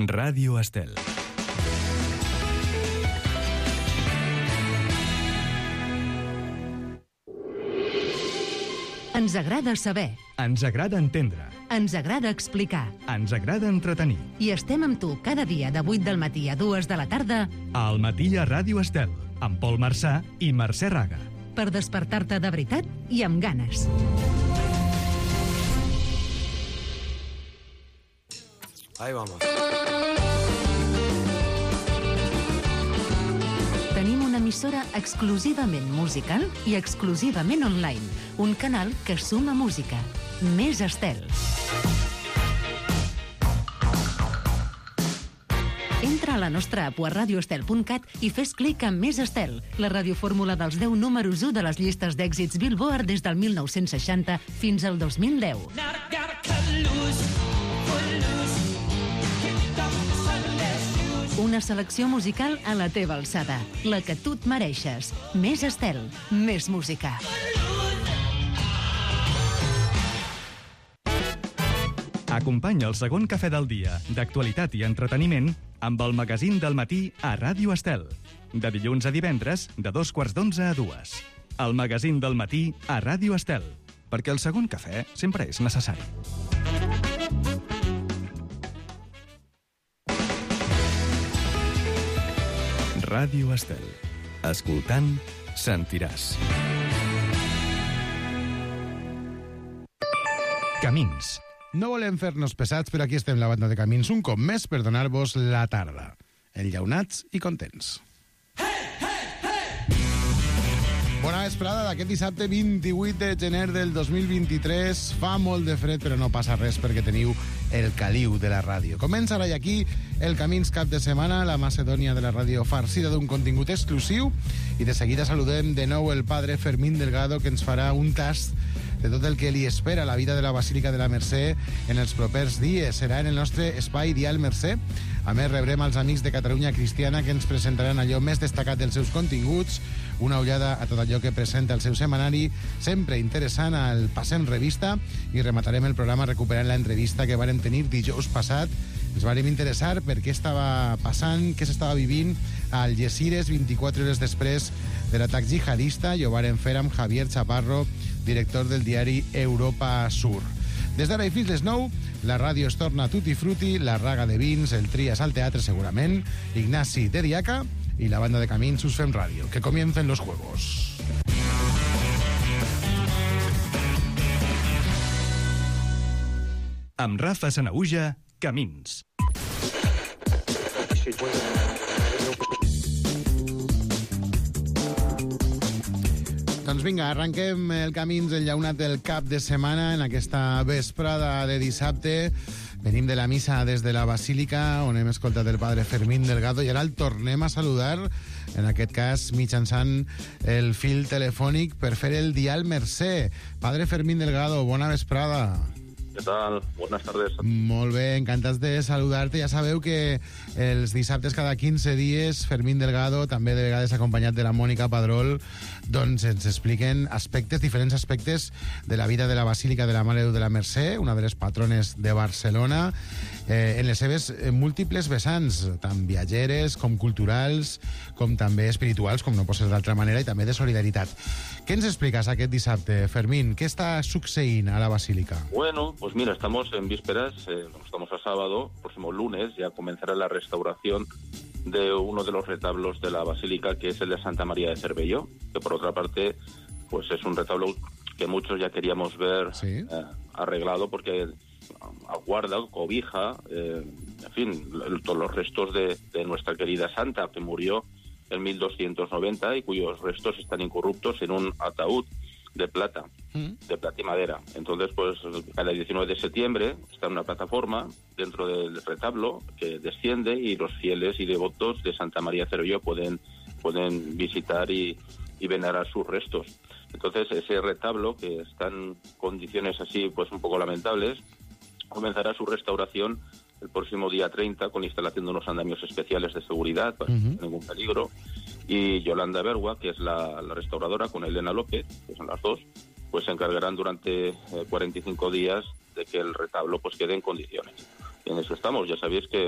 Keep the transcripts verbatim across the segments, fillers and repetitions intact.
Ràdio Estel. Ens agrada saber. Ens agrada entendre. Ens agrada explicar. Ens agrada entretenir. I estem amb tu cada dia de vuit del matí a dues de la tarda. Al matí a Ràdio Estel, amb Pol Marçà i Mercè Raga. Per despertar-te de veritat i amb ganes. Ahí vamos. Tenim una emissora exclusivament musical i exclusivament online. Un canal que suma música. Més Estel. Entra a la nostra app a radioestel punt cat i fes clic en Més Estel, la radiofórmula dels deu números u de les llistes d'èxits Billboard des del mil nou-cents seixanta fins al dos mil deu. Una selecció musical a la teva alçada, la que tu et mereixes. Més Estel, més música. Acompanya el segon cafè del dia, d'actualitat i entreteniment, amb el magazín del matí a Ràdio Estel. De dilluns a divendres, de dos quarts d'onze a dues. El magazín del matí a Ràdio Estel. Perquè el segon cafè sempre és necessari. Ràdio Estel. Escoltant, sentiràs. Camins. No volem fer-nos pesats, però aquí estem la banda de Camins un cop més per donar-vos la tarda. Enllaunats i contents. Bona vesprada d'aquest dissabte vint-i-vuit de gener del dos mil vint-i-tres. Fa molt de fred, però no passa res perquè teniu el caliu de la ràdio. Comença ara i aquí el Camins cap de setmana, la Macedònia de la ràdio farcida d'un contingut exclusiu, i de seguida saludem de nou el padre Fermín Delgado, que ens farà un tast de tot el que li espera a la vida de la Basílica de la Mercè en els propers dies. Serà en el nostre espai Dial Mercè. A més, rebrem els amics de Catalunya Cristiana, que ens presentaran allò més destacat dels seus continguts, una ullada a tot allò que presenta el seu setmanari, sempre interessant al Passem Revista, i rematarem el programa recuperant l'entrevista que vàrem tenir dijous passat. Ens vàrem interessar per què estava passant, què s'estava vivint a Algesires vint-i-quatre hores després de l'atac jihadista, i ho vàrem fer amb Javier Chaparro, director del diari Europa Sur. Des d'ara i fins les nou, la ràdio es torna tutti frutti, la raga de vins, el Trias al teatre segurament, Ignasi de Diaca i la banda de Camins us fem ràdio. Que comiencen los juegos. Amb Rafa Sanaüja, Camins. Doncs vinga, arrenquem el Camins enllaunat del cap de setmana en aquesta vesprada de dissabte. Venim de la missa des de la Basílica, on hem escoltat el padre Fermín Delgado, i ara el tornem a saludar, en aquest cas mitjançant el fil telefònic, per fer el Dial Mercè. Padre Fermín Delgado, bona vesprada. ¿Qué tal? Buenas tardes. Molt bé, encantats de saludar-te. Ja sabeu que els dissabtes cada quinze dies Fermín Delgado, també de vegades acompanyat de la Mònica Padrol, doncs ens expliquen aspectes, diferents aspectes de la vida de la Basílica de la Mare de Déu de la Mercè, una de les patrones de Barcelona, eh, en les seves múltiples vessants, tant viatgeres com culturals, com també espirituals, com no pot ser d'altra manera, i també de solidaritat. Què ens expliques aquest dissabte, Fermín? Què està succeint a la Basílica? Bueno, pues mira, estamos en vísperas, eh, estamos a sábado, próximo lunes, ya comenzará la restauración de uno de los retablos de la Basílica, que es el de Santa María de Cervelló, que por otra parte, pues es un retablo que muchos ya queríamos ver ¿sí? eh, arreglado, porque aguarda, cobija, eh, en fin, todos los restos de, de nuestra querida santa, que murió en mil doscientos noventa y cuyos restos están incorruptos en un ataúd de plata, ¿Mm? de plata y madera. Entonces, pues, cada diecinueve de septiembre está en una plataforma dentro del retablo que desciende, y los fieles y devotos de Santa María de Cervelló pueden, pueden visitar y, y venerar sus restos. Entonces, ese retablo, que está en condiciones así, pues, un poco lamentables, comenzará su restauración el próximo día treinta, con la instalación de unos andamios especiales de seguridad para uh-huh. sin ningún peligro, y Yolanda Bergua, que es la, la restauradora, con Elena López, que son las dos, pues se encargarán durante eh, cuarenta y cinco días de que el retablo pues quede en condiciones. Y en eso estamos. Ya sabéis que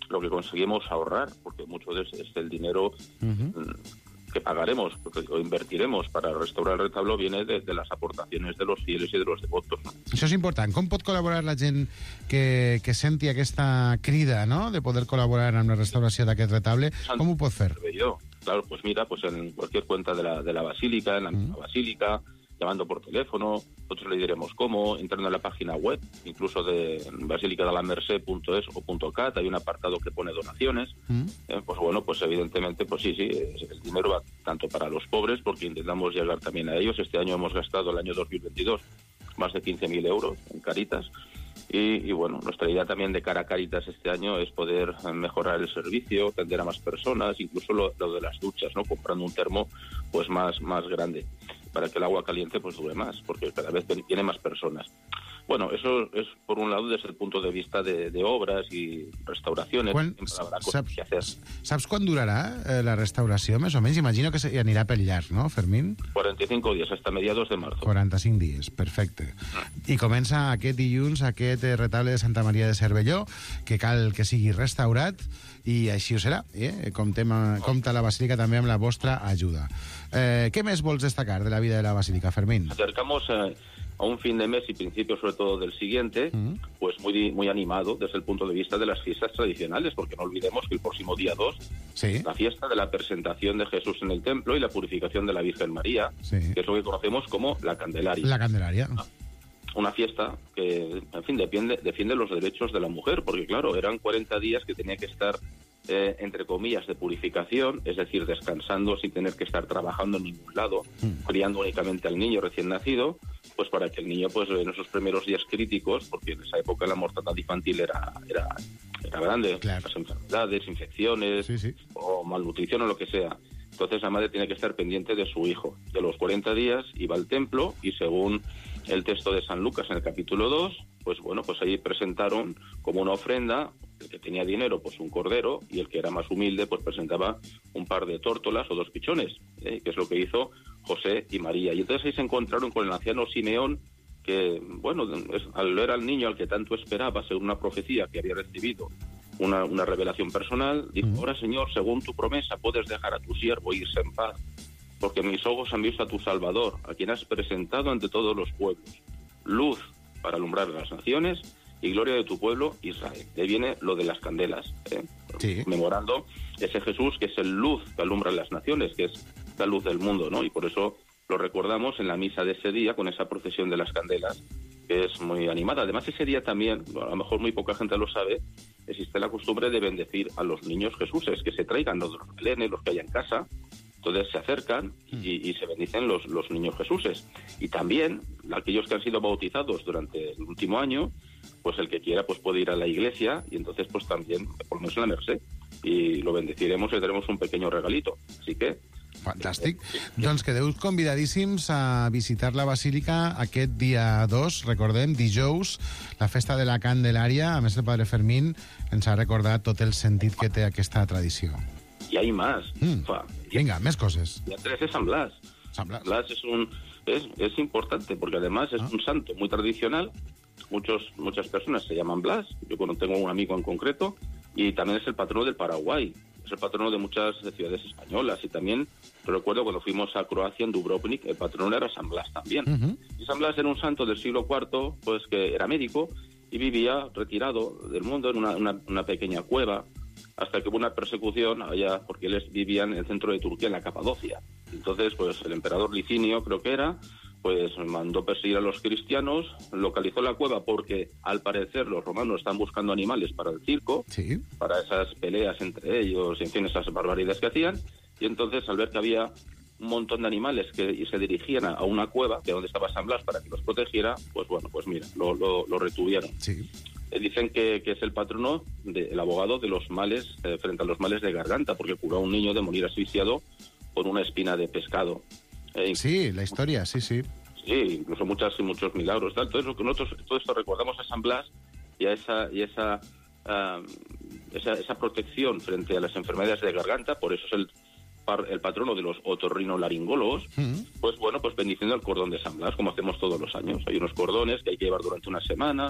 lo que conseguimos ahorrar, porque mucho de ese, el dinero uh-huh. que pagaremos o invertiremos para restaurar el retablo viene de, de las aportaciones de los fieles i de los devotos. No? Això és important. Com pot col·laborar la gent que, que senti aquesta crida, no?, de poder col·laborar amb la restauració d'aquest retable? Com ho pot fer? Claro, pues mira, pues en cualquier cuenta de la, de la basílica, en la misma uh-huh. basílica, llamando por teléfono, nosotros le diremos cómo, entrando en la página web, incluso de basílica de la merced punto es o .cat, hay un apartado que pone donaciones, mm. eh, pues bueno, pues evidentemente, pues sí, sí, el dinero va tanto para los pobres, porque intentamos llegar también a ellos. Este año hemos gastado, el año dos mil veintidós, más de quince mil euros en Caritas, y, y bueno, nuestra idea también de cara a Caritas este año es poder mejorar el servicio, atender a más personas, incluso lo, lo de las duchas, ¿no?, comprando un termo pues más, más grande, para que el agua caliente pues dure más, porque cada vez viene más personas. Bueno, eso es por un lado desde el punto de vista de, de obras y restauraciones. Quan, saps, saps quan durarà eh, la restauració, més o menys? Imagino que se, anirà pel llarg, no, Fermín? cuarenta y cinco días, hasta mediados de marzo. quaranta-cinc dies, perfecte. I comença aquest dilluns, aquest retable de Santa Maria de Cervelló, que cal que sigui restaurat, i així ho serà. Eh? Comptem, compta la Basílica també amb la vostra ajuda. Eh, què més vols destacar de la vida de la Basílica, Fermín? Acercamos eh, a un fin de mes y principio sobre todo del siguiente, uh-huh. pues muy, muy animado desde el punto de vista de las fiestas tradicionales, porque no olvidemos que el próximo día dos, ¿sí?, la fiesta de la presentación de Jesús en el templo y la purificación de la Virgen María, sí, que es lo que conocemos como la Candelaria. La Candelaria. Una fiesta que, en fin, defiende, defiende los derechos de la mujer, porque claro, eran cuarenta días que tenía que estar, eh, entre comillas, de purificación, es decir, descansando sin tener que estar trabajando en ningún lado, mm. criando únicamente al niño recién nacido, pues para que el niño, pues en esos primeros días críticos, porque en esa época la mortandad infantil era, era, era grande, claro, las enfermedades, infecciones, sí, sí, o malnutrición o lo que sea. Entonces la madre tiene que estar pendiente de su hijo. De los cuarenta días iba al templo y según el texto de San Lucas en el capítulo dos, pues bueno, pues ahí presentaron como una ofrenda, el que tenía dinero, pues un cordero, y el que era más humilde, pues presentaba un par de tórtolas o dos pichones, ¿eh? que es lo que hizo José y María. Y entonces ahí se encontraron con el anciano Simeón, que, bueno, es, al ver al niño al que tanto esperaba, según una profecía que había recibido, una, una revelación personal, dijo, ahora, Señor, según tu promesa, puedes dejar a tu siervo irse en paz, porque mis ojos han visto a tu Salvador, a quien has presentado ante todos los pueblos, luz para alumbrar las naciones y gloria de tu pueblo Israel. De ahí viene lo de las candelas, ¿eh? Sí. Memorando ese Jesús que es el luz que alumbra las naciones, que es la luz del mundo, ¿no? Y por eso lo recordamos en la misa de ese día con esa procesión de las candelas, que es muy animada. Además, ese día también, a lo mejor muy poca gente lo sabe, existe la costumbre de bendecir a los niños Jesuses, que se traigan los belenes, los que haya en casa. Entonces se acercan y, y se bendicen los, los niños Jesuses. Y también aquellos que han sido bautizados durante el último año, pues el que quiera pues puede ir a la iglesia y entonces pues también, por lo menos en la Merced, y lo bendeciremos y le daremos un pequeño regalito. Así que... Fantàstic. Doncs quedeu convidadíssims a visitar la Basílica aquest dia dos, recordem, dijous, la festa de la Candelària. A més, el padre Fermín ens ha recordat tot el sentit que té aquesta tradició. Y hay más. Mm. Fa, Venga, más cosas. Y tres es San Blas. San Blas. Blas es un es, es importante porque además es ah. un santo muy tradicional. Muchos muchas personas se llaman Blas. Yo tengo un amigo en concreto y también es el patrono del Paraguay. Es el patrono de muchas ciudades españolas y también recuerdo cuando fuimos a Croacia en Dubrovnik, el patrono era San Blas también. Uh-huh. Y San Blas era un santo del siglo cuarto, pues que era médico y vivía retirado del mundo en una, una, una pequeña cueva, hasta que hubo una persecución allá, porque él vivía en el centro de Turquía, en la Capadocia. Entonces, pues el emperador Licinio, creo que era, pues mandó perseguir a los cristianos, localizó la cueva porque, al parecer, los romanos están buscando animales para el circo, sí, para esas peleas entre ellos, en fin, esas barbaridades que hacían, y entonces, al ver que había un montón de animales que se dirigían a una cueva, de donde estaba San Blas, para que los protegiera, pues bueno, pues mira, lo, lo, lo retuvieron. Sí. Dicen que, que es el patrono, de, el abogado de los males, eh, frente a los males de garganta, porque curó a un niño de morir asfixiado por una espina de pescado. Eh, sí, la historia, sí, sí. Sí, incluso muchas y muchos milagros. Tal. Todo, eso, nosotros, todo esto recordamos a San Blas y a esa, y esa, uh, esa, esa protección frente a las enfermedades de garganta, por eso es el, el patrono de los otorrinolaringólogos, uh-huh. Pues bueno, pues bendiciendo el cordón de San Blas, como hacemos todos los años. Hay unos cordones que hay que llevar durante una semana,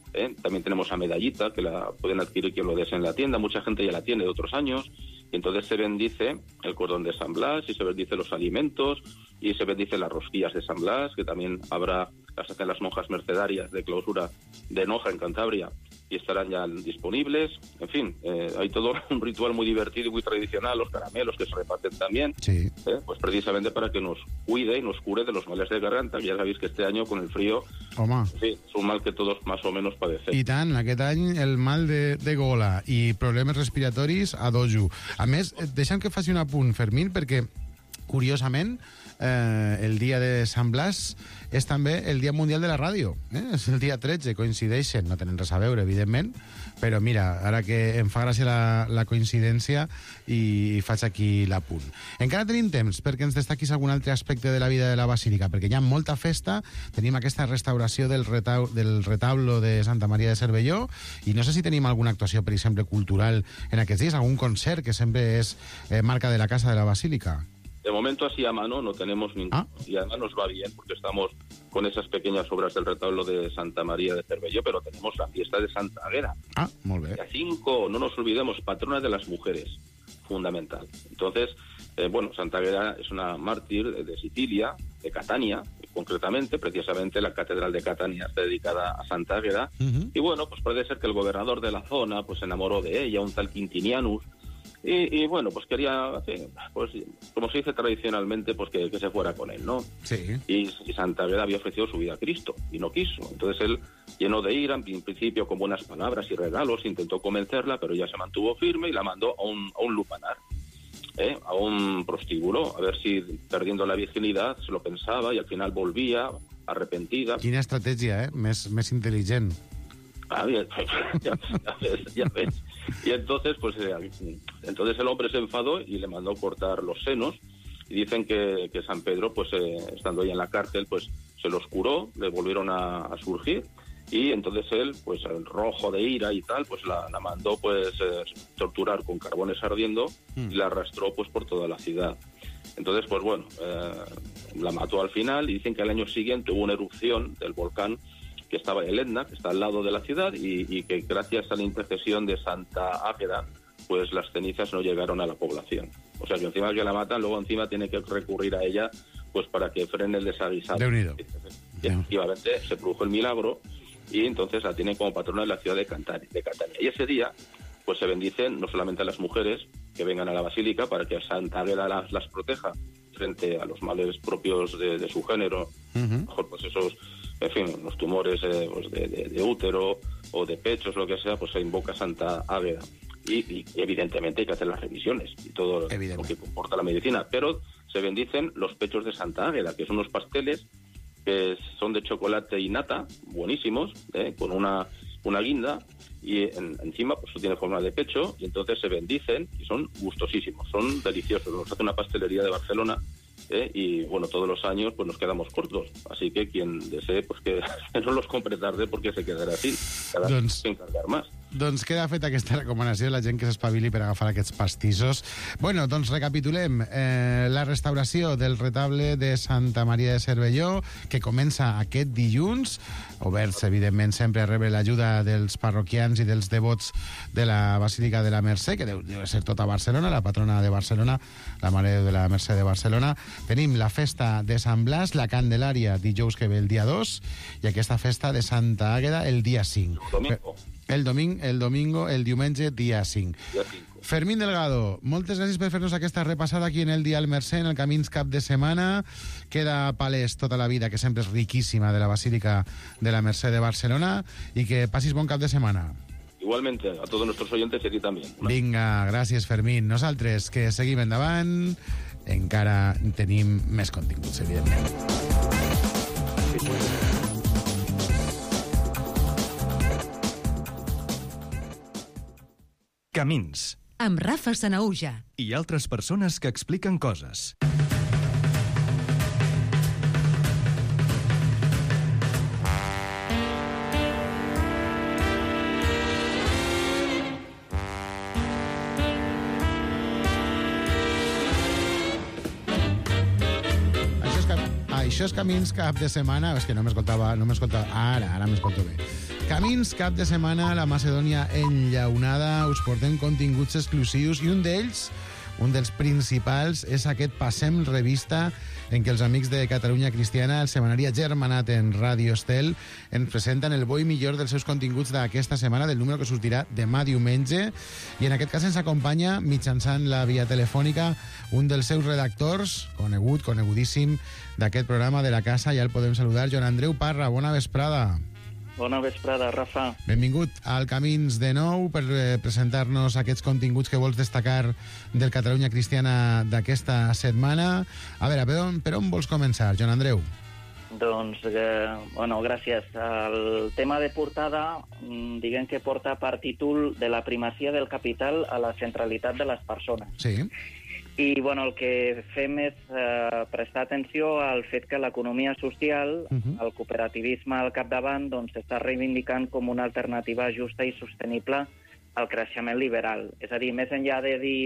¿eh? También tenemos a Medallita, que la pueden adquirir quien lo desee en la tienda. Mucha gente ya la tiene de otros años. Y entonces se bendice el cordón de San Blas y se bendice los alimentos y se bendice las rosquillas de San Blas, que también habrá, las hacen las monjas mercedarias de clausura de Noja en Cantabria y estarán ya disponibles. En fin, eh, hay todo un ritual muy divertido y muy tradicional, los caramelos que se reparten también, sí. eh, pues precisamente para que nos cuide y nos cure de los males de garganta. Ya sabéis que este año con el frío, Home. sí, es un mal que todos más o menos padecen. I tant, aquest any el mal de, de gola i problemes respiratoris a dojo. A més, deixa'm que faci un apunt, Fermín, perquè, curiosament, eh, el dia de Sant Blas és també el Dia Mundial de la Ràdio. Eh? És el dia tretze, coincideixen, no tenen res a veure, evidentment, però mira, ara que em fa gràcia la, la coincidència i faig aquí l'apunt. Encara tenim temps perquè ens destaquis algun altre aspecte de la vida de la Basílica, perquè hi ha molta festa, tenim aquesta restauració del, retau del retablo de Santa Maria de Cervelló, i no sé si tenim alguna actuació, per exemple, cultural en aquests dies, algun concert que sempre és eh, marca de la Casa de la Basílica. De momento así a mano no tenemos ninguno. Ah. Y además nos va bien porque estamos con esas pequeñas obras del retablo de Santa María de Cervelló, pero tenemos la fiesta de Santa Águeda. Ah, molt bé. Día cinco, no nos olvidemos, patrona de las mujeres, fundamental. Entonces, eh, bueno, Santa Águeda es una mártir de Sicilia, de Catania, concretamente, precisamente la catedral de Catania está dedicada a Santa Águeda. Uh-huh. Y bueno, pues puede ser que el gobernador de la zona pues se enamoró de ella, un tal Quintinianus. Y, y bueno, pues quería, pues como se dice tradicionalmente, pues que, que se fuera con él, ¿no? Sí. Y, y Santa Águeda había ofrecido su vida a Cristo y no quiso. Entonces él, lleno de ira, en principio con buenas palabras y regalos, intentó convencerla, pero ella se mantuvo firme y la mandó a un, a un lupanar, ¿eh? A un prostíbulo, a ver si perdiendo la virginidad se lo pensaba y al final volvía arrepentida. Quina estratègia, eh? Més, més intel·ligent. Ah, bien. ya, ya ves, ya ves. Y entonces, pues, eh, entonces el hombre se enfadó y le mandó cortar los senos. Y dicen que, que San Pedro, pues, eh, estando ahí en la cárcel, pues, se los curó, le volvieron a, a surgir. Y entonces él, pues, el rojo de ira y tal, pues, la, la mandó, pues, eh, torturar con carbones ardiendo y la arrastró, pues, por toda la ciudad. Entonces, pues, bueno, eh, la mató al final y dicen que al año siguiente hubo una erupción del volcán que estaba en Etna, que está al lado de la ciudad, y, y que gracias a la intercesión de Santa Águeda, pues las cenizas no llegaron a la población. O sea, que encima que la matan, luego encima tiene que recurrir a ella pues para que frene el desaguisado. Déu-n'hi-do. Y efectivamente se produjo el milagro y entonces la tienen como patrona de la ciudad de Catania. De Catania. Y ese día pues se bendicen no solamente a las mujeres que vengan a la basílica para que Santa Águeda las, las proteja frente a los males propios de, de su género, Uh-huh. mejor pues esos, en fin, los tumores eh, pues de, de, de útero o de pechos, lo que sea, pues se invoca Santa Águeda. Y, y evidentemente hay que hacer las revisiones y todo lo que comporta la medicina, pero se bendicen los pechos de Santa Águeda, que son unos pasteles que son de chocolate y nata, buenísimos, ¿eh? Con una, una guinda, y en, encima pues tiene forma de pecho, y entonces se bendicen y son gustosísimos, son deliciosos. Nos hace una pastelería de Barcelona, ¿eh? Y bueno, todos los años pues nos quedamos cortos, así que quien desee pues que no los compre tarde porque se quedará así, cada vez Doncs... que encargar más. Doncs queda feta aquesta recomanació de la gent que s'espavili per agafar aquests pastissos. Bueno, doncs recapitulem. Eh, la restauració del retable de Santa Maria de Cervelló, que comença aquest dilluns, oberts, evidentment, sempre a rebre l'ajuda dels parroquians i dels devots de la Basílica de la Mercè, que deu, deu ser tota Barcelona, la patrona de Barcelona, la Mare de la Mercè de Barcelona. Tenim la festa de Sant Blas, la Candelària, dijous que ve el dia dos, i aquesta festa de Santa Àgueda el dia cinc. Domingo. El, doming, el domingo, el diumenge, dia cinc. Dia cinco. Fermín Delgado, moltes gràcies per fer-nos aquesta repassada aquí en el Dial Mercè, en el Camins cap de setmana. Queda palès tota la vida, que sempre és riquíssima, de la Basílica de la Mercè de Barcelona, i que passis bon cap de setmana. Igualmente, a todos nuestros oyentes y a ti también. Vinga, gràcies, Fermín. Nosaltres, que seguim endavant, encara tenim més continguts, evidentment. Camins. Amb Rafa Sanaúja. I altres persones que expliquen coses. Això és Camins cap de setmana. És que no m'escoltava, no m'escoltava. Ara, ara m'escolto bé. Camins, cap de setmana, la Macedònia enllaunada. Us portem continguts exclusius i un d'ells, un dels principals, és aquest Passem Revista, en què els amics de Catalunya Cristiana, el setmanari agermanat en Ràdio Estel, ens presenten el bo i millor dels seus continguts d'aquesta setmana, del número que sortirà demà diumenge. I en aquest cas ens acompanya, mitjançant la via telefònica, un dels seus redactors, conegut, conegudíssim, d'aquest programa de la casa. Ja el podem saludar, Joan Andreu Parra. Bona vesprada. Bona vesprada, Rafa. Benvingut al Camins de nou per eh, presentar-nos aquests continguts que vols destacar del Catalunya Cristiana d'aquesta setmana. A veure, per on, per on vols començar, Joan Andreu? Doncs, eh, bueno, gràcies. El tema de portada, diguem que porta per títol de la primacia del capital a la centralitat de les persones. Sí. I bueno, el que fem és eh, prestar atenció al fet que l'economia social, uh-huh. el cooperativisme al capdavant, doncs s'està reivindicant com una alternativa justa i sostenible al creixement liberal. És a dir, més enllà de dir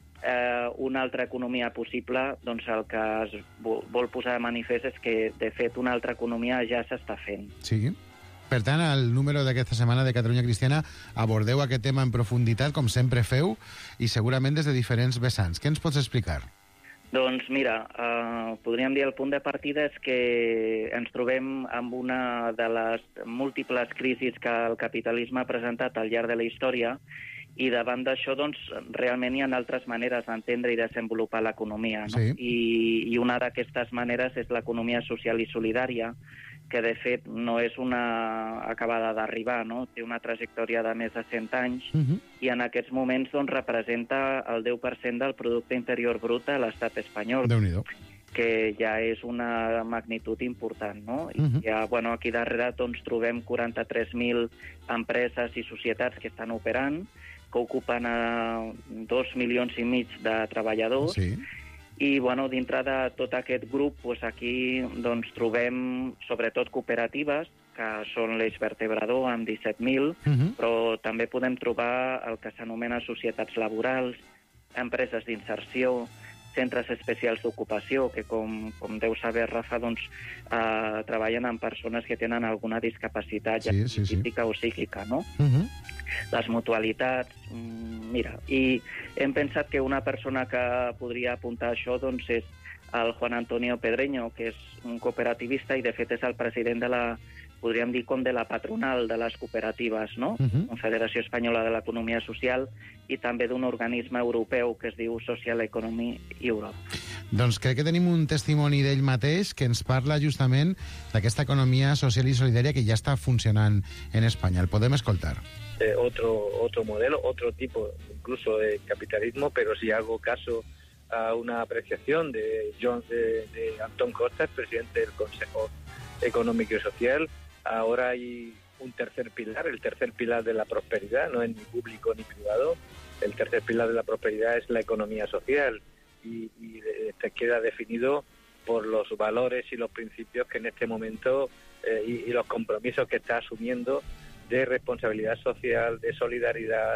eh, una altra economia possible, doncs el que es vol posar de manifest és que, de fet, una altra economia ja s'està fent. Sí. Per tant, al número d'aquesta setmana de Catalunya Cristiana abordeu aquest tema en profunditat, com sempre feu, i segurament des de diferents vessants. Què ens pots explicar? Doncs mira, eh, podríem dir el punt de partida és que ens trobem amb una de les múltiples crisis que el capitalisme ha presentat al llarg de la història, i davant d'això, doncs, realment hi ha altres maneres d'entendre i desenvolupar l'economia, no? Sí. I, I una d'aquestes maneres és l'economia social i solidària, que de fet no és una acabada d'arribar, no? Té una trajectòria de més de cent anys, uh-huh. i en aquests moments doncs, representa el deu per cent del producte interior brut de l'estat espanyol. Déu-n'hi-do. Que ja és una magnitud important, no? I uh-huh. ja, bueno, aquí darrere doncs, trobem quaranta-tres mil empreses i societats que estan operant, que ocupen a dos milions i mig de treballadors. Sí. I, bueno, dintre de tot aquest grup, doncs aquí doncs, trobem sobretot cooperatives, que són l'eix vertebrador, amb disset mil, uh-huh. però també podem trobar el que s'anomena societats laborals, empreses d'inserció, centres especials d'ocupació, que, com, com deu saber, Rafa, doncs, eh, treballen amb persones que tenen alguna discapacitat, ja sí, sí, sí. física o psíquica, no? Uh-huh. Les mutualitats, mira, i hem pensat que una persona que podria apuntar això doncs és el Juan Antonio Pedreño, que és un cooperativista i de fet és el president de la, podríem dir com de la patronal de les cooperatives, no? Uh-huh. Confederació Espanyola de l'Economia Social, i també d'un organisme europeu que es diu Social Economy Europe. Doncs crec que tenim un testimoni d'ell mateix que ens parla justament d'aquesta economia social i solidària que ja està funcionant en Espanya. El podem escoltar. Eh, otro, otro modelo, otro tipo incluso de capitalismo, pero si hago caso a una apreciación de, John, de, de Antón Costa, el presidente del Consejo Económico y Social. Ahora hay un tercer pilar, el tercer pilar de la prosperidad, no es ni público ni privado. El tercer pilar de la prosperidad es la economía social y, y este queda definido por los valores y los principios que en este momento eh, y, y los compromisos que está asumiendo de responsabilidad social, de solidaridad,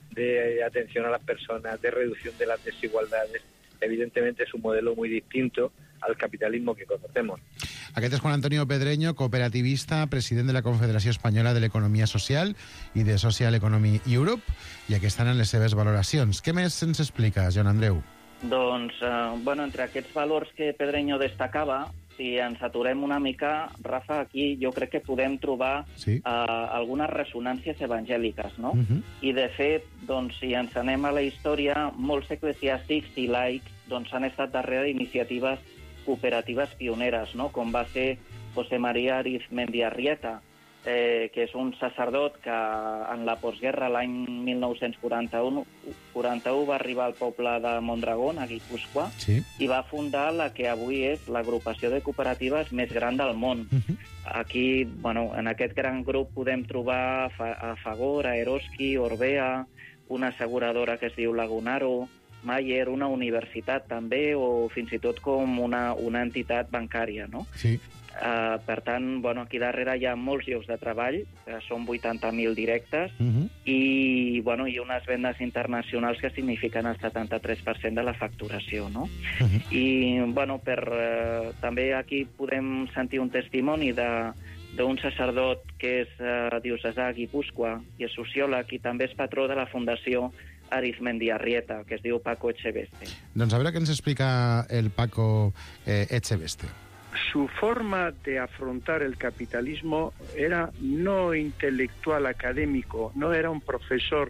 de atención a las personas, de reducción de las desigualdades. Evidentemente es un modelo muy distinto al capitalismo que conocemos. Aquest és Juan Antonio Pedreño, cooperativista, president de la Confederació Espanyola de l'Economia Social i de Social Economy Europe, i aquí estan en les seves valoracions. Què més ens explica, Joan Andreu? Doncs, eh, bueno, entre aquests valors que Pedreño destacava, si ens aturem una mica, Rafa, aquí jo crec que podem trobar sí. uh, algunes ressonàncies evangèliques, no? Uh-huh. I, de fet, doncs, si ens anem a la història, molts eclesiàstics i laics doncs, han estat darrere d'iniciatives cooperatives pioneres, no? Com va ser José María Arizmendi Arrieta, eh, que és un sacerdot que en la postguerra, l'any mil nou-cents quaranta-u, quaranta-u va arribar al poble de Mondragón, a Guipúscoa, sí. i va fundar la que avui és l'agrupació de cooperatives més gran del món. Uh-huh. Aquí, bueno, en aquest gran grup podem trobar a Fagor, a Eroski, Orbea, una asseguradora que es diu Lagunaro, Mayer, una universitat també, o fins i tot com una, una entitat bancària, no? Sí. Uh, per tant, bueno, aquí darrere hi ha molts llocs de treball, que són vuitanta mil directes, uh-huh. i, bueno, i unes vendes internacionals que signifiquen el setanta-tres per cent de la facturació, no? Uh-huh. I, bueno, per, uh, també aquí podem sentir un testimoni de, d'un sacerdot que és uh, diocesà a Guipúscoa i és sociòleg i també és patró de la Fundació Arizmendiarrieta, que es diu Paco Echeveste. Doncs a veure què ens explica el Paco eh, Echeveste. Su forma de afrontar el capitalismo era no intelectual académico, no era un profesor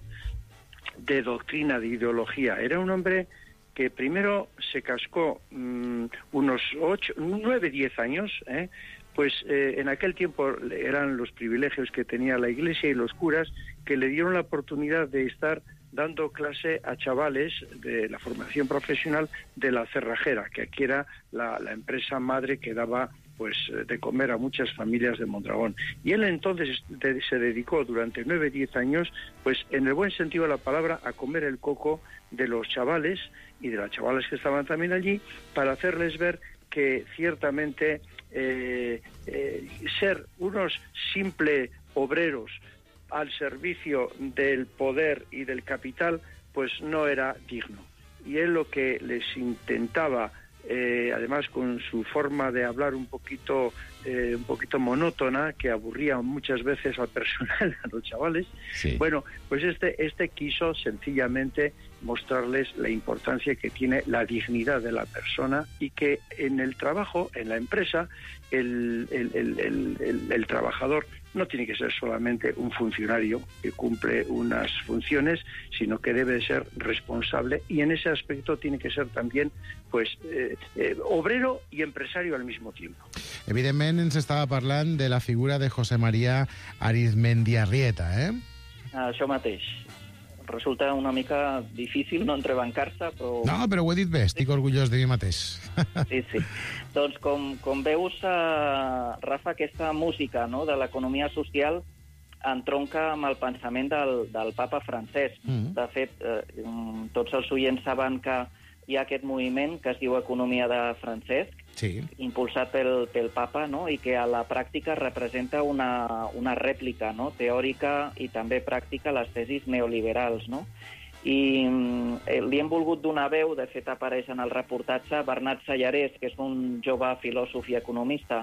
de doctrina, de ideología, era un hombre que primero se cascó mmm, unos ocho, nueve, diez años, ¿eh? pues eh, en aquel tiempo eran los privilegios que tenía la Iglesia y los curas que le dieron la oportunidad de estar dando clase a chavales de la formación profesional de la cerrajera, que aquí era la, la empresa madre que daba pues de comer a muchas familias de Mondragón. Y él entonces de, se dedicó durante nueve, diez años, pues en el buen sentido de la palabra, a comer el coco de los chavales y de las chavalas que estaban también allí, para hacerles ver que ciertamente eh, eh, ser unos simples obreros al servicio del poder y del capital, pues no era digno. Y él lo que les intentaba, eh, además con su forma de hablar un poquito, eh, un poquito monótona, que aburría muchas veces al personal, a los chavales, sí. Bueno, pues este, este quiso sencillamente mostrarles la importancia que tiene la dignidad de la persona y que en el trabajo, en la empresa, el, el, el, el, el, el trabajador no tiene que ser solamente un funcionario que cumple unas funciones, sino que debe ser responsable y en ese aspecto tiene que ser también pues eh, eh, obrero y empresario al mismo tiempo. Evidentment ens estava parlant de la figura de José María Arizmendiarrieta, eh? Això mateix. Resulta una mica difícil no entrebancar-se, però... No, però ho he dit bé, estic orgullós de mi mateix. Sí, sí. Doncs com, com veus, uh, Rafa, aquesta música, no?, de l'economia social entronca amb el pensament del, del papa Francesc. Mm. De fet, uh, tots els oients saben que hi ha aquest moviment que es diu Economia de Francesc, sí. Impulsat pel, pel papa, no?, i que a la pràctica representa una, una rèplica, no?, teòrica i també pràctica a les tesis neoliberals, no? I eh, li hem volgut donar veu, de fet apareix en el reportatge Bernat Sallarès, que és un jove filòsof i economista,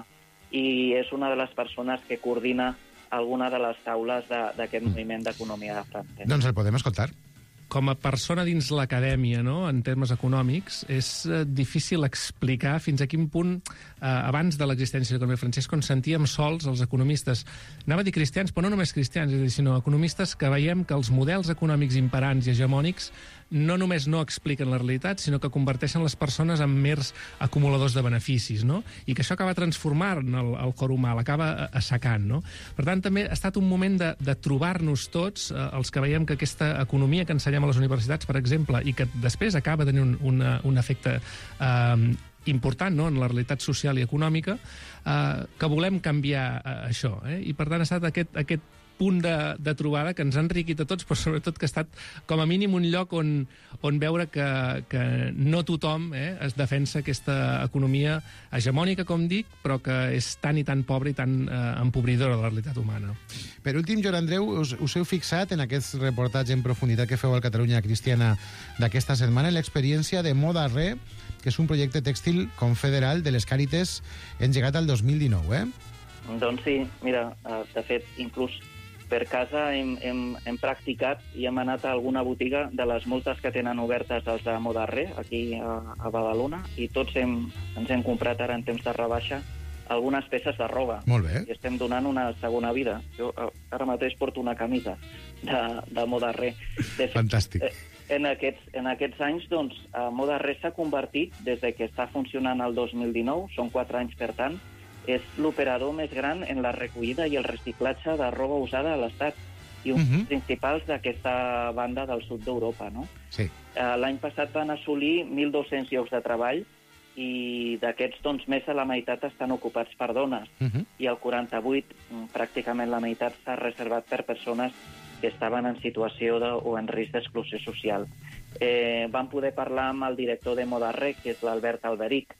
i és una de les persones que coordina alguna de les taules d'aquest mm. moviment d'economia de Francesc. Doncs el podem escoltar. Com a persona dins l'acadèmia, no?, en termes econòmics, és eh, difícil explicar fins a quin punt, eh, abans de l'existència de l'economia francesa, ens sentíem sols els economistes, anava a dir cristians, però no només cristians, és a dir, sinó economistes que veiem que els models econòmics imperants i hegemònics no només no expliquen la realitat, sinó que converteixen les persones en mers acumuladors de beneficis, no?, i que això acaba transformant el, el cor humà, l'acaba assecant, no? Per tant, també ha estat un moment de, de trobar-nos tots, eh, els que veiem que aquesta economia que ensenyem a les universitats, per exemple, i que després acaba tenint un, una, un efecte eh, important, no?, en la realitat social i econòmica, eh, que volem canviar eh, això. Eh? I per tant ha estat aquest, aquest punt de, de trobada que ens ha enriquit a tots, però sobretot que ha estat com a mínim un lloc on, on veure que, que no tothom eh, es defensa aquesta economia hegemònica, com dic, però que és tan i tan pobra i tan eh, empobridora de la realitat humana. Per últim, Joan Andreu, us, us heu fixat en aquest reportatge en profunditat que feu al Catalunya Cristiana d'aquesta setmana, l'experiència de Moda Re, que és un projecte tèxtil confederal de les Càrites engegat al dos mil dinou, eh? Doncs sí, mira, de fet, inclús per casa hem, hem, hem practicat i hem anat a alguna botiga de les moltes que tenen obertes els de Moda Re, aquí a, a Badalona, i tots hem, ens hem comprat ara en temps de rebaixa algunes peces de roba. Molt bé. I estem donant una segona vida. Jo ara mateix porto una camisa de, de Moda Re. De fet, fantàstic. En aquests, en aquests anys, doncs, Moda Re s'ha convertit, des de que està funcionant el dos mil dinou, són quatre anys per tant, és l'operador més gran en la recollida i el reciclatge de roba usada a l'Estat i un dels uh-huh. principals d'aquesta banda del sud d'Europa, no? Sí. L'any passat van assolir mil dos-cents llocs de treball i d'aquests, doncs, més de la meitat estan ocupats per dones uh-huh. i el quaranta-vuit, pràcticament la meitat, s'ha reservat per persones que estaven en situació de, o en risc d'exclusió social. Eh, vam poder parlar amb el director de Moda Re, que és l'Albert Alberic,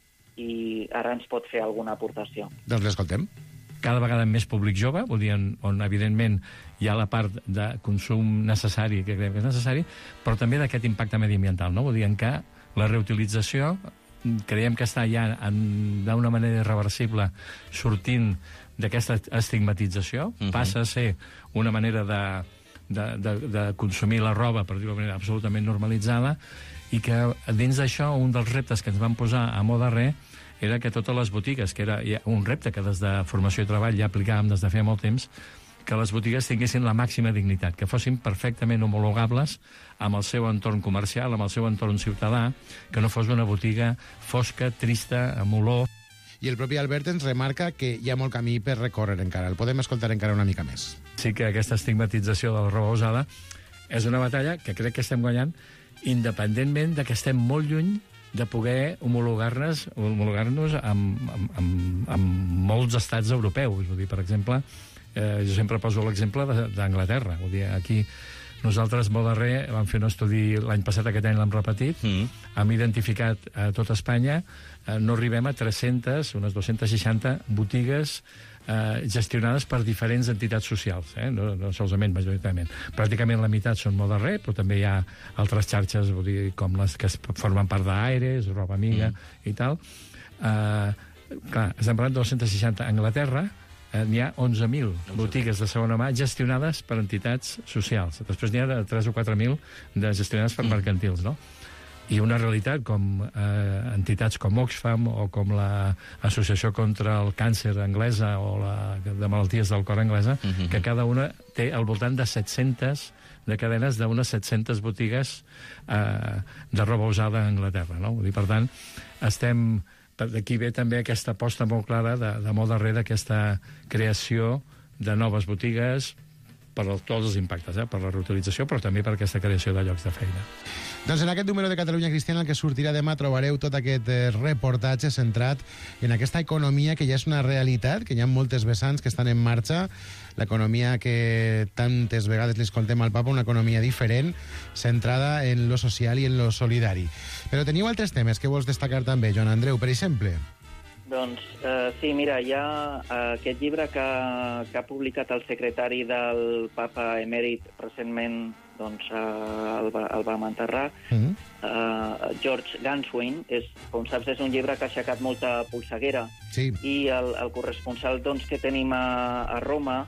i ara ens pot fer alguna aportació. Doncs l'escoltem. Cada vegada més públic jove, vull dir, on, on evidentment hi ha la part de consum necessari, que creiem que és necessari, però també d'aquest impacte mediambiental, no? Vull dir, en què la reutilització creiem que està ja d'una manera irreversible sortint d'aquesta estigmatització, uh-huh. passa a ser una manera de, de, de, de consumir la roba, per dir-ho de manera absolutament normalitzada, i que dins d'això un dels reptes que ens van posar a Moda Re era que totes les botigues, que era un repte que des de Formació i Treball ja aplicàvem des de feia molt temps, que les botigues tinguessin la màxima dignitat, que fossin perfectament homologables amb el seu entorn comercial, amb el seu entorn ciutadà, que no fos una botiga fosca, trista, amb olor. I el propi Albert ens remarca que hi ha molt camí per recórrer encara. El podem escoltar encara una mica més. Sí que aquesta estigmatització de la roba usada és una batalla que crec que estem guanyant independentment de que estem molt lluny de poder homologar-nos homologar-nos amb, amb, amb, amb molts estats europeus. Vull dir, per exemple, eh, jo sempre poso l'exemple d'Anglaterra. Vull dir, aquí nosaltres, Moda Re, vam fer un estudi l'any passat, aquest any l'hem repetit, mm. hem identificat a tot Espanya, eh, no arribem a tres-centes, unes dos-centes seixanta botigues eh, gestionades per diferents entitats socials, eh? no, no solament, majoritàriament. Pràcticament la meitat són Moda Re, però també hi ha altres xarxes, vull dir, com les que formen part d'Aires, Roba Amiga mm. i tal. Eh, clar, estem parlant de dos-centes seixanta. A Anglaterra eh, n'hi ha onze mil botigues de segona mà gestionades per entitats socials. Després n'hi ha tres o quatre mil de gestionades per mm. mercantils, no? I una realitat com eh, entitats com Oxfam o com l'Associació contra el Càncer anglesa o la de malalties del cor anglesa, uh-huh. que cada una té al voltant de set-centes de cadenes d'unes set-centes botigues eh, de roba usada a Anglaterra. No? Vull dir, per tant, estem... D'aquí ve també aquesta aposta molt clara de, de Moda Re, d'aquesta creació de noves botigues per tots els impactes, eh? Per la reutilització, però també per aquesta creació de llocs de feina. Doncs en aquest número de Catalunya Cristiana, el que sortirà demà, trobareu tot aquest reportatge centrat en aquesta economia que ja és una realitat, que hi ha moltes vessants que estan en marxa, l'economia que tantes vegades li escoltem al papa, una economia diferent, centrada en lo social i en lo solidari. Però teniu altres temes que vols destacar també, Joan Andreu, per exemple? Doncs eh, sí, mira, hi ha eh, aquest llibre que, que ha publicat el secretari del papa emèrit recentment, doncs eh, el, va, el vam enterrar, mm-hmm. eh, George Ganswein, és, com saps, és un llibre que ha aixecat molta polseguera, sí. I el, el corresponsal doncs, que tenim a, a Roma,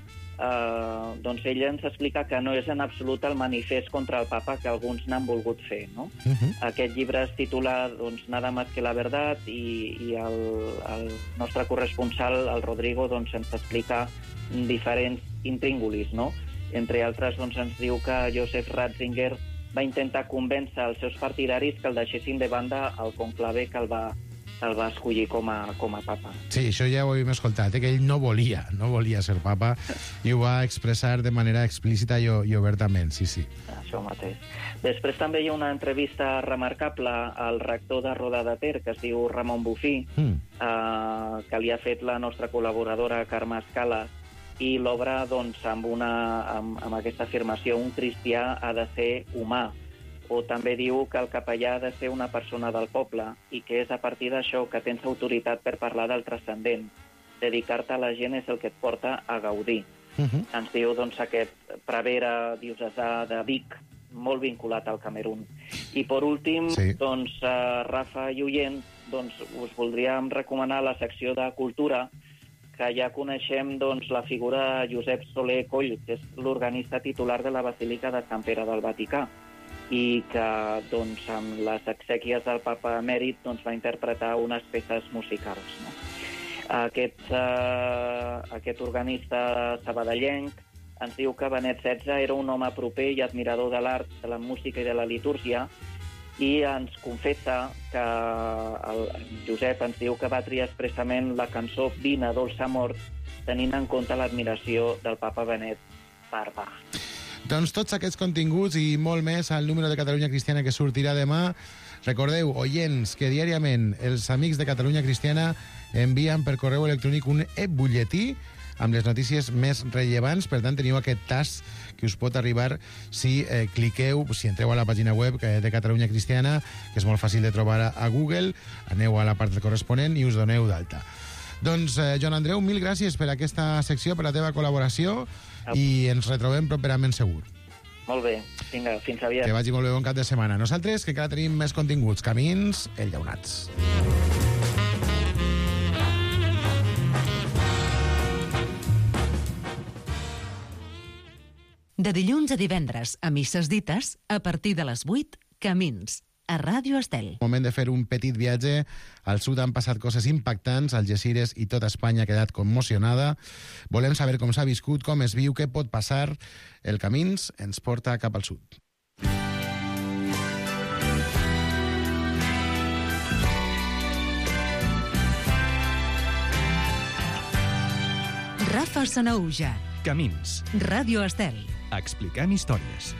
eh, doncs ell ens explica que no és en absolut el manifest contra el papa que alguns n'han volgut fer, no? Mm-hmm. Aquest llibre es titula doncs, Nada más que la verdad, i, i el, el nostre corresponsal, el Rodrigo, doncs, ens explica diferents intríngulis, no? Entre altres, doncs, ens diu que Joseph Ratzinger va intentar convèncer els seus partidaris que el deixessin de banda al conclave que el va, el va escollir com a, com a papa. Sí, això ja ho hem escoltat, eh, que ell no volia, no volia ser papa, i ho va expressar de manera explícita i, i obertament, sí, sí. Això mateix. Després també hi ha una entrevista remarcable al rector de Roda de Ter, que es diu Ramon Bufí, mm. eh, que li ha fet la nostra col·laboradora Carme Escala, i l'obra, doncs, amb, una, amb, amb aquesta afirmació, un cristià ha de ser humà, o també diu que el capellà ha de ser una persona del poble i que és a partir d'això que tens autoritat per parlar del transcendent. Dedicar-te a la gent és el que et porta a gaudir. Uh-huh. Ens diu, doncs, aquest prevere diocesà de Vic, molt vinculat al Camerun. I, per últim, sí. doncs, uh, Rafa i oients, doncs, us voldríem recomanar la secció de Cultura, que ja coneixem doncs, la figura de Josep Soler Coll, que és l'organista titular de la Basílica de Sant Pere del Vaticà, i que doncs, amb les exèquies del papa emèrit doncs, va interpretar unes peces musicals. No? Aquest, eh, aquest organista sabadellenc ens diu que Benet setze era un home proper i admirador de l'art, de la música i de la litúrgia, i ens confessa que el Josep ens diu que va triar expressament la cançó Vina dolça mort, tenint en compte l'admiració del papa Benet per Bach. Doncs tots aquests continguts i molt més al número de Catalunya Cristiana que sortirà demà. Recordeu, oients, que diàriament els amics de Catalunya Cristiana envien per correu electrònic un e-butlletí amb les notícies més rellevants. Per tant, teniu aquest tast que us pot arribar si eh, cliqueu, si entreu a la pàgina web de Catalunya Cristiana, que és molt fàcil de trobar a Google, aneu a la part corresponent i us doneu d'alta. Doncs, eh, Joan Andreu, mil gràcies per aquesta secció, per la teva col·laboració, i ens retrobem properament segur. Molt bé, vinga, fins aviat. Que vagi molt bé, bon cap de setmana. Nosaltres, que encara tenim més continguts, camins enllaunats. De dilluns a divendres, a misses dites, a partir de les vuit, Camins, a Ràdio Estel. Moment de fer un petit viatge. Al sud han passat coses impactants, Algesires i tota Espanya ha quedat commocionada. Volem saber com s'ha viscut, com es viu, què pot passar. El Camins ens porta cap al sud. Rafa Sanaúja. Camins. Ràdio Estel. Explicant històries.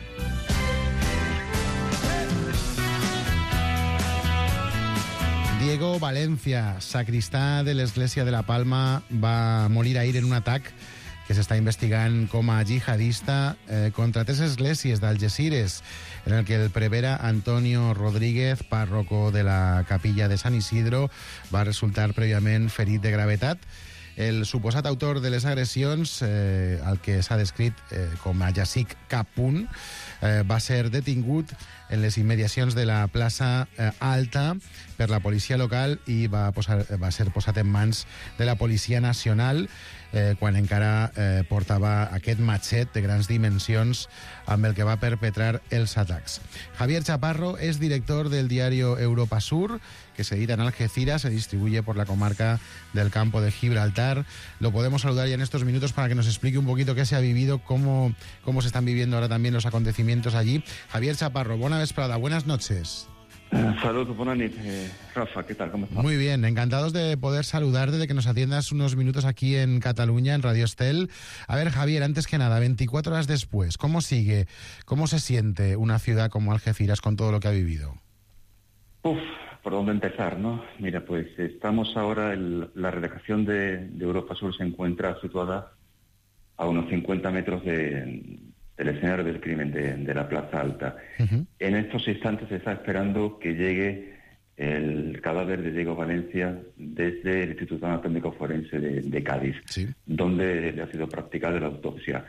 Diego Valencia, sacristà de l'Església de la Palma, va morir ahir en un atac que s'està investigant com a jihadista eh, contra tres esglésies d'Algesires, en el que el prevere Antonio Rodríguez, párroco de la capilla de Sant Isidro, va resultar prèviament ferit de gravetat. El suposat autor de les agressions, eh, el que s'ha descrit eh, com a Yassik Kapun, eh, va ser detingut en les immediacions de la plaça eh, Alta per la policia local i va, posar, va ser posat en mans de la Policia Nacional eh, quan encara eh, portava aquest matxet de grans dimensions amb el que va perpetrar els atacs. Javier Chaparro es director del diario Europa Sur, que se edita en Algeciras, se distribuye por la comarca del Campo de Gibraltar. Lo podemos saludar ya en estos minutos para que nos explique un poquito qué se ha vivido, cómo, cómo se están viviendo ahora también los acontecimientos allí. Javier Chaparro, buena vesprada, buenas noches. Uh, Saludos, buenas noches, eh, Rafa, ¿qué tal? ¿Cómo estás? Muy bien, encantados de poder saludarte, de que nos atiendas unos minutos aquí en Cataluña, en Radio Estel. A ver, Javier, antes que nada, veinticuatro horas después, ¿cómo sigue, cómo se siente una ciudad como Algeciras con todo lo que ha vivido? Uf, ¿por dónde empezar, no? Mira, pues estamos ahora, el, la redacción de, de Europa Sur se encuentra situada a unos cincuenta metros de, del escenario del crimen de, de la Plaza Alta. Uh-huh. En estos instantes se está esperando que llegue el cadáver de Diego Valencia desde el Instituto Anatómico Forense de, de Cádiz, sí, donde le ha sido practicada la autopsia.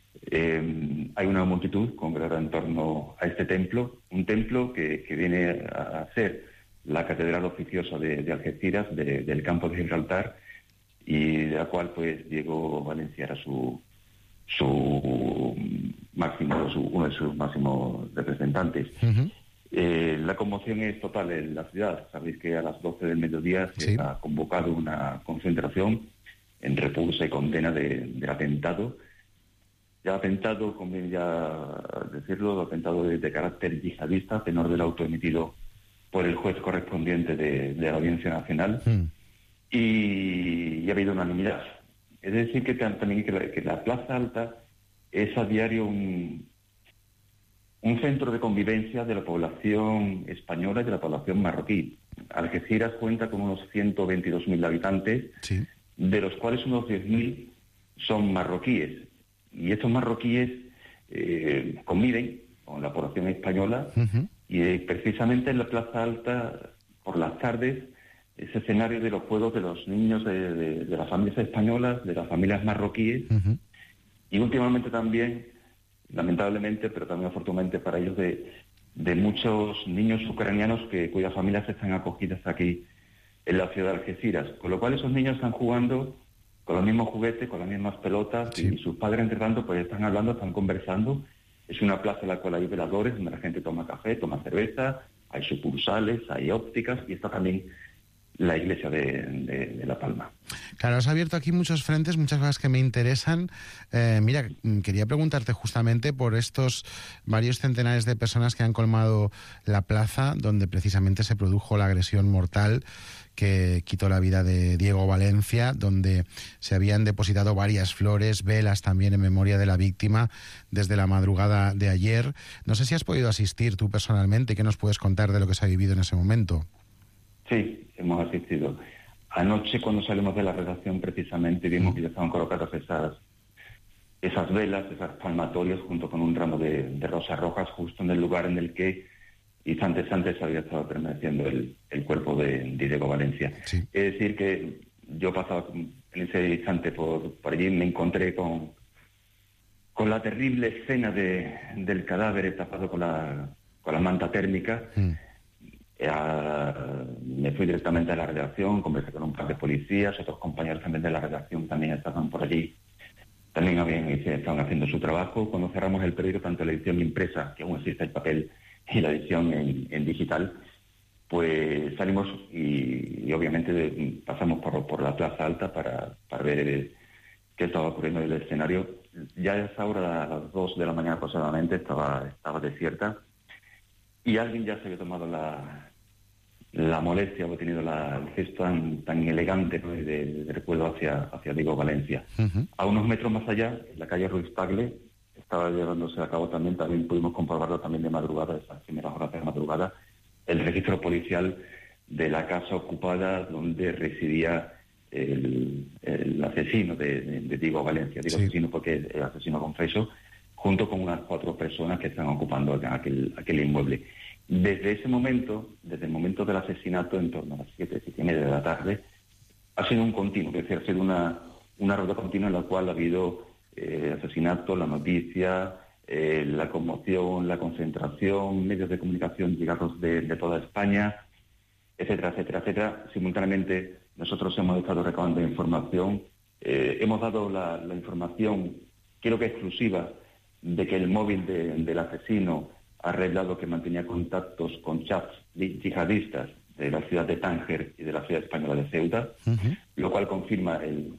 Eh, hay una multitud congregada en torno a este templo, un templo que, que viene a ser la catedral oficiosa de, de Algeciras, de, del Campo de Gibraltar, y de la cual pues Diego Valencia era su su máximo, su, uno de sus máximos representantes. Uh-huh. Eh, la conmoción es total en la ciudad. Sabéis que a las doce del mediodía sí. se ha convocado una concentración en repulsa y condena de, del atentado. Ya atentado, conviene ya decirlo, atentado de, de carácter yihadista, tenor del auto emitido por el juez correspondiente de, de la Audiencia Nacional. Uh-huh. y, y ha habido unanimidad. Es decir, que también que la, que la Plaza Alta es a diario un, un centro de convivencia de la población española y de la población marroquí. Algeciras cuenta con unos ciento veintidós mil habitantes, sí, de los cuales unos diez mil son marroquíes. Y estos marroquíes eh, conviven con la población española, uh-huh, y eh, precisamente en la Plaza Alta, por las tardes, es escenario de los juegos de los niños de, de, de las familias españolas, de las familias marroquíes, uh-huh, y últimamente también, lamentablemente, pero también afortunadamente para ellos, de, de muchos niños ucranianos que, cuyas familias están acogidas aquí en la ciudad de Algeciras. Con lo cual esos niños están jugando con los mismos juguetes, con las mismas pelotas, sí, y sus padres, entre tanto, pues están hablando, están conversando. Es una plaza en la cual hay veladores, donde la gente toma café, toma cerveza, hay sucursales, hay ópticas, y está también la iglesia de, de, de La Palma. Claro, has abierto aquí muchos frentes, muchas cosas que me interesan. Eh, mira, quería preguntarte justamente por estos varios centenares de personas que han colmado la plaza donde precisamente se produjo la agresión mortal que quitó la vida de Diego Valencia, donde se habían depositado varias flores, velas también en memoria de la víctima desde la madrugada de ayer. No sé si has podido asistir tú personalmente, ¿qué nos puedes contar de lo que se ha vivido en ese momento? Sí, hemos asistido. Anoche, cuando salimos de la redacción, precisamente vimos que ya estaban colocadas esas esas velas, esas palmatorias, junto con un ramo de, de rosas rojas, justo en el lugar en el que instantes antes había estado permaneciendo el, el cuerpo de, de Diego Valencia. Sí. Es decir, que yo pasaba en ese instante por, por allí, me encontré con, con la terrible escena de, del cadáver tapado con la, con la manta térmica, mm. eh, me fui directamente a la redacción, conversé con un par de policías, otros compañeros también de la redacción también estaban por allí, también habían, estaban haciendo su trabajo. Cuando cerramos el periódico, tanto la edición impresa, que aún existe el papel, y la edición en, en digital, pues salimos y, y obviamente de, pasamos por, por la Plaza Alta para, para ver el, qué estaba ocurriendo en el escenario. Ya a esa hora, a las dos de la mañana aproximadamente, estaba, estaba desierta y alguien ya se había tomado la, la molestia, había tenido la, el gesto tan, tan elegante, ¿no?, de, de recuerdo hacia, hacia Diego Valencia. Uh-huh. A unos metros más allá, en la calle Ruiz Tagle, estaba llevándose a cabo también, también pudimos comprobarlo también de madrugada, esas primeras horas de madrugada, el registro policial de la casa ocupada donde residía el, el asesino de, de, de Diego Valencia. Digo sí. asesino porque es el asesino confeso, junto con unas cuatro personas que están ocupando aquel, aquel inmueble. Desde ese momento, desde el momento del asesinato, en torno a las siete, siete y media de la tarde, ha sido un continuo, es decir, ha sido una, una rueda continua en la cual ha habido eh, asesinato, la noticia, eh, la conmoción, la concentración, medios de comunicación llegados de, de toda España, etcétera, etcétera, etcétera. Simultáneamente, nosotros hemos estado recabando información, eh, hemos dado la, la información, creo que exclusiva, de que el móvil de, del asesino ha revelado que mantenía contactos con chats yihadistas de la ciudad de Tánger y de la ciudad española de Ceuta, uh-huh. lo cual confirma el,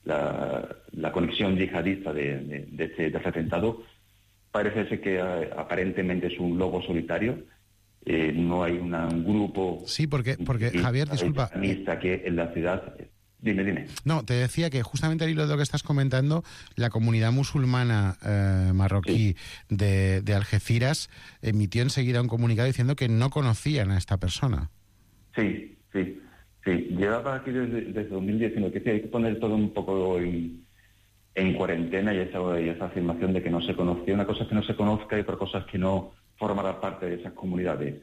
la, la conexión yihadista de, de, de, este, de este atentado. Parece ser que uh, aparentemente es un lobo solitario, eh, no hay una, un grupo... Sí, porque, porque Javier, disculpa... ...que en la ciudad... Dime, dime. No, te decía que justamente al hilo de lo que estás comentando, la comunidad musulmana eh, marroquí sí. de, de Algeciras emitió enseguida un comunicado diciendo que no conocían a esta persona. Sí, sí, sí. Llevaba aquí desde, desde dos mil diecinueve, que sí, hay que poner todo un poco en, en cuarentena y esa, y esa afirmación de que no se conocía. Una cosa es que no se conozca y otra cosa es que no formará parte de esas comunidades.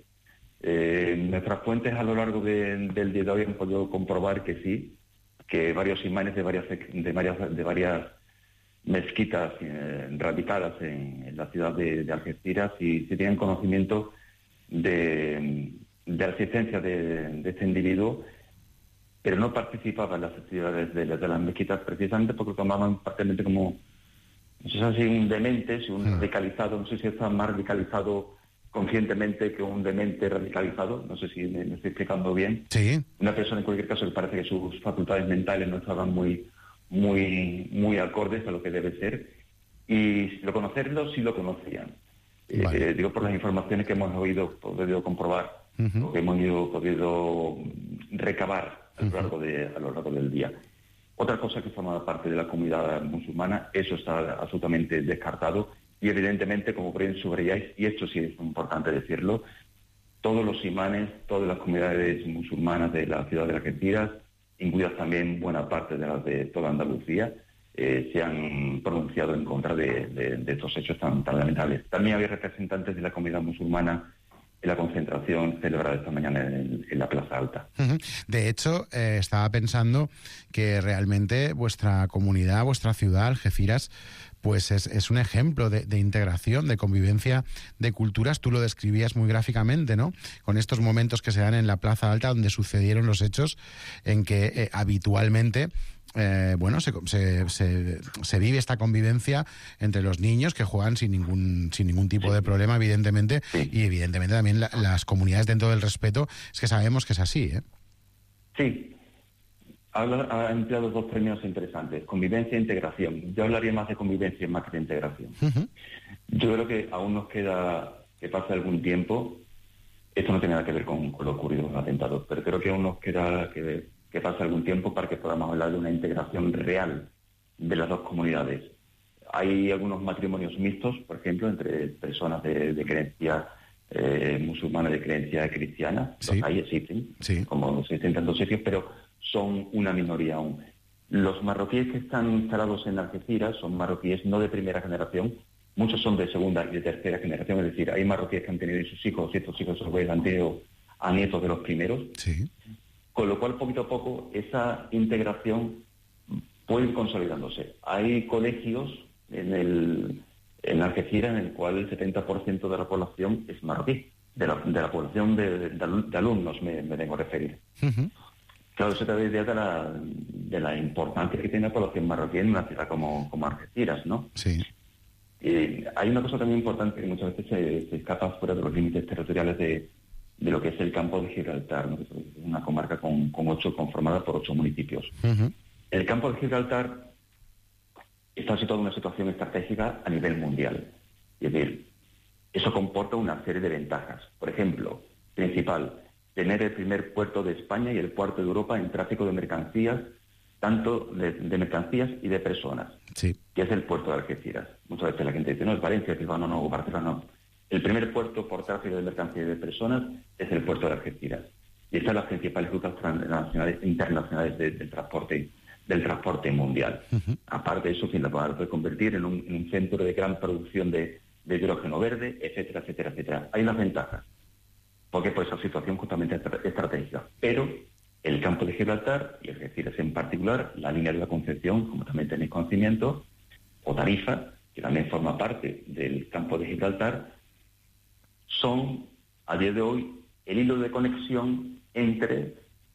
Eh, nuestras fuentes a lo largo de, del día de hoy han podido comprobar que sí, que varios imanes de varias de varias de varias mezquitas eh, radicadas en, en la ciudad de, de Algeciras y si tienen conocimiento de, de la existencia de, de este individuo, pero no participaba en las actividades de, de las mezquitas precisamente porque lo tomaban prácticamente como, no sé si un demente, si un radicalizado, no sé si está más radicalizado conscientemente que un demente radicalizado, no sé si me, me estoy explicando bien. Sí. Una persona en cualquier caso que parece que sus facultades mentales no estaban muy muy muy acordes a lo que debe ser, y lo conocerlo sí lo conocían. Vale. Eh, digo por las informaciones que hemos oído, podido comprobar, uh-huh. que hemos ido, podido recabar a lo largo de, a lo largo del día. Otra cosa que forma parte de la comunidad musulmana, eso está absolutamente descartado. Y evidentemente, como bien subrayáis, y esto sí es importante decirlo, todos los imanes, todas las comunidades musulmanas de la ciudad de Algeciras, incluidas también buena parte de las de toda Andalucía, eh, se han pronunciado en contra de, de, de estos hechos tan, tan lamentables. También había representantes de la comunidad musulmana en la concentración celebrada esta mañana en, en la Plaza Alta. Uh-huh. De hecho, eh, estaba pensando que realmente vuestra comunidad, vuestra ciudad, Algeciras, pues es, es un ejemplo de, de integración, de convivencia de culturas. Tú lo describías muy gráficamente, ¿no? Con estos momentos que se dan en la Plaza Alta, donde sucedieron los hechos en que eh, habitualmente eh, bueno, se, se, se, se vive esta convivencia entre los niños que juegan sin ningún sin ningún tipo de problema, evidentemente, y evidentemente también la, las comunidades dentro del respeto. Es que sabemos que es así, ¿eh? Sí. Habla, ha empleado dos términos interesantes, convivencia e integración. Yo hablaría más de convivencia más que de integración. Uh-huh. Yo creo que aún nos queda que pase algún tiempo. Esto no tiene nada que ver con, con lo ocurrido en los atentados, pero creo que aún nos queda que, que pase algún tiempo para que podamos hablar de una integración real de las dos comunidades. Hay algunos matrimonios mixtos, por ejemplo, entre personas de, de creencia eh, musulmana y de creencia cristiana. Sí. Los hay, existen, sí. Como existen en tantos sitios, pero son una minoría aún. Los marroquíes que están instalados en Algeciras son marroquíes no de primera generación, muchos son de segunda y de tercera generación, es decir, hay marroquíes que han tenido sus hijos y estos hijos han tenido a nietos de los primeros, sí. Con lo cual poquito a poco esa integración puede ir consolidándose. Hay colegios en el, en Algeciras, en el cual el setenta por ciento de la población es marroquí, de la, de la población de, de, de alumnos me, me vengo a referir. Uh-huh. Claro, eso te da idea de la, de la importancia que tiene la población marroquí en una ciudad como, como Algeciras, ¿no? Sí. Y hay una cosa también importante que muchas veces se, se escapa fuera de los límites territoriales de, de lo que es el campo de Gibraltar, ¿no? Que es una comarca con, con ocho, conformada por ocho municipios. Uh-huh. El campo de Gibraltar está situado en una situación estratégica a nivel mundial. Es decir, eso comporta una serie de ventajas. Por ejemplo, principal, tener el primer puerto de España y el puerto de Europa en tráfico de mercancías, tanto de, de mercancías y de personas, sí. que es el puerto de Algeciras. Muchas veces la gente dice, no, es Valencia, Bilbao, no, o Barcelona, no. El primer puerto por tráfico de mercancías y de personas es el puerto de Algeciras. Y estas son las principales rutas transnacionales, internacionales de, del transporte del transporte mundial. Uh-huh. Aparte de eso, fin, la puede convertir en un, en un centro de gran producción de, de hidrógeno verde, etcétera, etcétera, etcétera. Hay unas ventajas, porque por esa situación justamente estratégica. Pero el campo de Gibraltar, y Algeciras en particular, la línea de la Concepción, como también tenéis conocimiento, o Tarifa, que también forma parte del campo de Gibraltar, son, a día de hoy, el hilo de conexión entre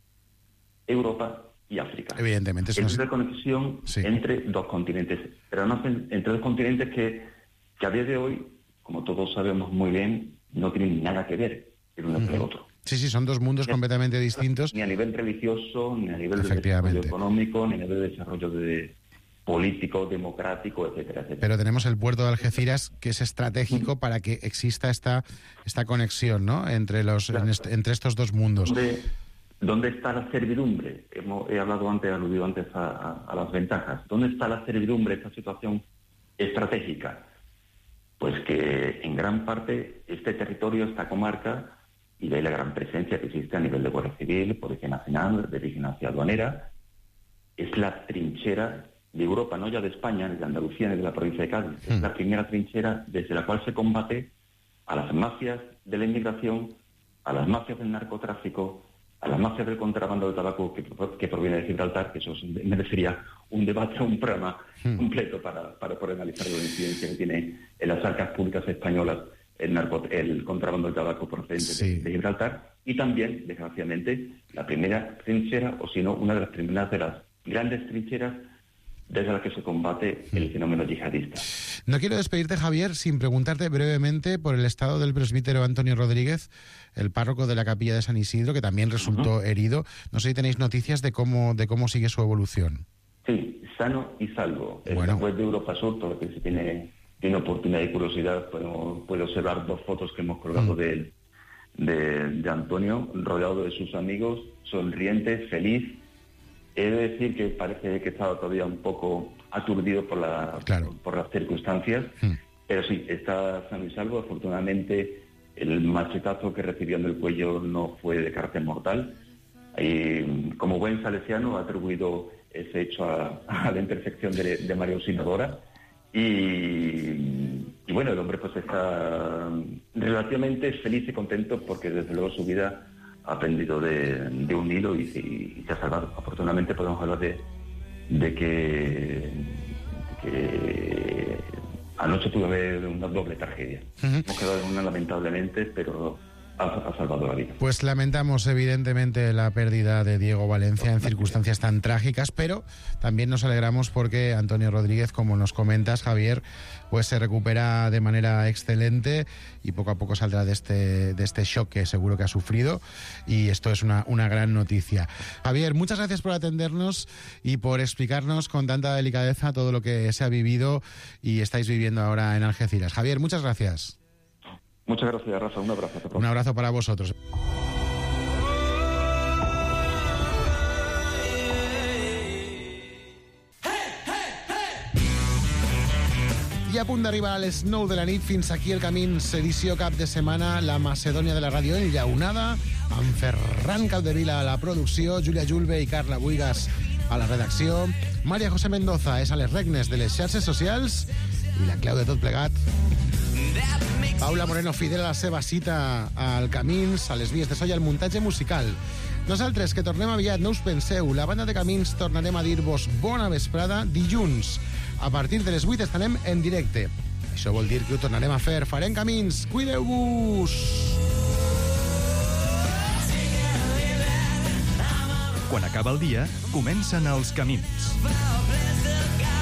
Europa y África. Evidentemente. Es una conexión sí. entre dos continentes, pero además entre dos continentes que, que a día de hoy, como todos sabemos muy bien, no tienen nada que ver el uno con el otro. Sí, sí, son dos mundos completamente distintos. Ni a nivel religioso, ni a nivel de desarrollo económico, ni a nivel de desarrollo de político, democrático, etcétera, etcétera. Pero tenemos el puerto de Algeciras, que es estratégico para que exista esta, esta conexión, ¿no?, entre, los, claro. en est- entre estos dos mundos. ¿Dónde, ¿Dónde está la servidumbre? Hemos, he hablado antes, he aludido antes a, a, a las ventajas. ¿Dónde está la servidumbre, esta situación estratégica? Pues que en gran parte este territorio, esta comarca, y de ahí la gran presencia que existe a nivel de Guardia Civil, Policía Nacional, de Vigilancia Aduanera, es la trinchera de Europa, no ya de España, ni de Andalucía, ni de la provincia de Cádiz. Mm. Es la primera trinchera desde la cual se combate a las mafias de la inmigración, a las mafias del narcotráfico, a las mafias del contrabando de tabaco que, que proviene de Gibraltar, que eso merecería un debate, un programa mm. completo para, para poder analizar la incidencia que tiene en las arcas públicas españolas el, narco, el contrabando de tabaco procedente sí. de, de Gibraltar, y también, desgraciadamente, la primera trinchera, o si no, una de las primeras de las grandes trincheras desde la que se combate el fenómeno yihadista. No quiero despedirte, Javier, sin preguntarte brevemente por el estado del presbítero Antonio Rodríguez, el párroco de la capilla de San Isidro, que también resultó uh-huh. herido. No sé si tenéis noticias de cómo de cómo sigue su evolución. Sí, sano y salvo. Bueno. Después de Europa Sur, todo lo que se tiene, tiene oportunidad y curiosidad, puedo, puedo observar dos fotos que hemos colgado uh-huh. de, de, de Antonio, rodeado de sus amigos, sonriente, feliz. He de decir que parece que estaba todavía un poco aturdido por, la, claro. por, por las circunstancias, mm. pero sí, está sano y salvo. Afortunadamente, el machetazo que recibió en el cuello no fue de carácter mortal. Y, como buen salesiano, ha atribuido ese hecho a, a la imperfección de, de María Auxiliadora. Y, y bueno, el hombre pues está relativamente feliz y contento porque desde luego su vida ha aprendido de, de un hilo y, y, y se ha salvado. Afortunadamente podemos hablar de, de, que, de que anoche pudo haber una doble tragedia. Uh-huh. Hemos quedado en una lamentablemente, pero ha, ha salvado la vida. Pues lamentamos evidentemente la pérdida de Diego Valencia en circunstancias tan trágicas, pero también nos alegramos porque Antonio Rodríguez, como nos comentas, Javier, pues se recupera de manera excelente y poco a poco saldrá de este, de este shock que seguro que ha sufrido, y esto es una, una gran noticia. Javier, muchas gracias por atendernos y por explicarnos con tanta delicadeza todo lo que se ha vivido y estáis viviendo ahora en Algeciras. Javier, muchas gracias. Muchas gracias, Rafa. Un abrazo. Un abrazo para vosotros. I a punt d'arribar a les nou de la nit, fins aquí el Camins, edició cap de setmana, la Macedònia de la ràdio enllaunada, amb Ferran Capdevila a la producció, Júlia Julve i Carla Buigas a la redacció, María José Mendoza és a les regnes de les xarxes socials i la clau de tot plegat, Paula Moreno Fidel a la seva cita al Camins, a les vies de so i al muntatge musical. Nosaltres, que tornem aviat, no us penseu, la banda de Camins tornarem a dir-vos bona vesprada dilluns. A partir de les vuit estarem en directe. Això vol dir que ho tornarem a fer. Farem camins. Cuideu-vos! Quan acaba el dia, comencen els camins.